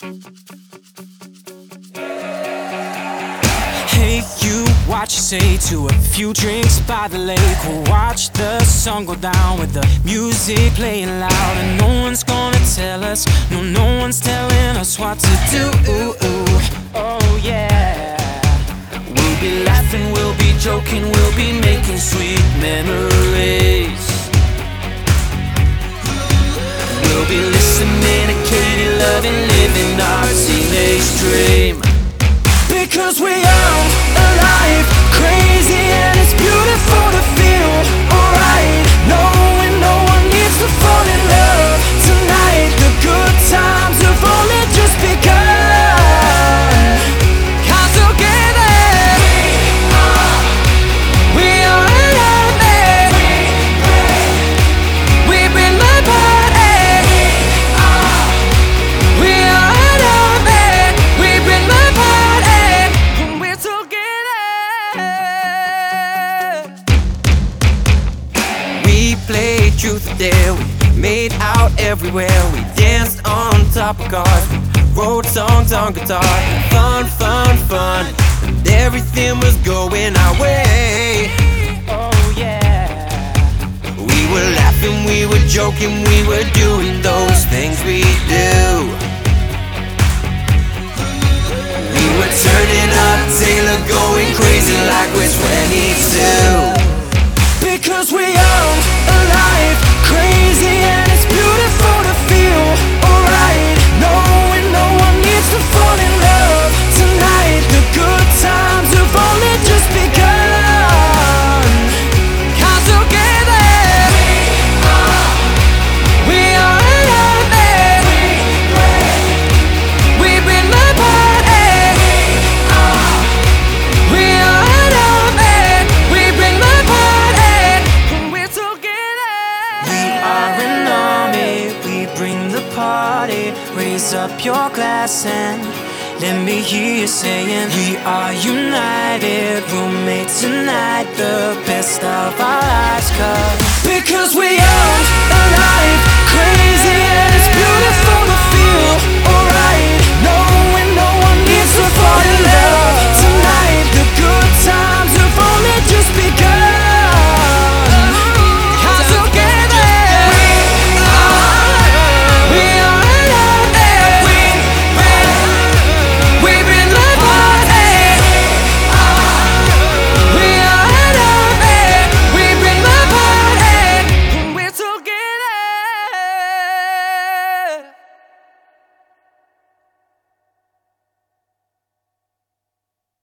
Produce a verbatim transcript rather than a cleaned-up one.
Hey, you, what you say to a few drinks by the lake? We'll watch the sun go down with the music playing loud. And no one's gonna tell us, no, no one's telling us what to do. Oh yeah. We'll be laughing, we'll be joking, we'll be making sweet memories. We'll be listening to Katie loving, living our teenage dream. Because we are alive, crazy, and it's beautiful to feel alright. Knowing no one needs to fall in love tonight. The good times have only just begun. 'Cause together we are alive. We bring the party. We are alive. We bring the party. When we're together, we played truth or dare. We made out everywhere. We danced on top of cars. We wrote songs on guitar. Fun, fun, fun. And everything was going our way. Oh yeah. We were laughing, we were joking, we were doing those things we do. We were turning up, Taylor, going crazy like we're twenty-two. Because we are alive, crazy, and it's beautiful to feel alright. Knowing no one needs to fall in love tonight. The good times have only just begun. 'Cause together we are alive. We bring the party. We are alive. We bring the party. When we're together, we are an army. We bring the party. Raise up your glass and let me hear you saying, we are united. We'll make tonight the best of our lives. 'Cause because we are alive, crazy, and it's beautiful to feel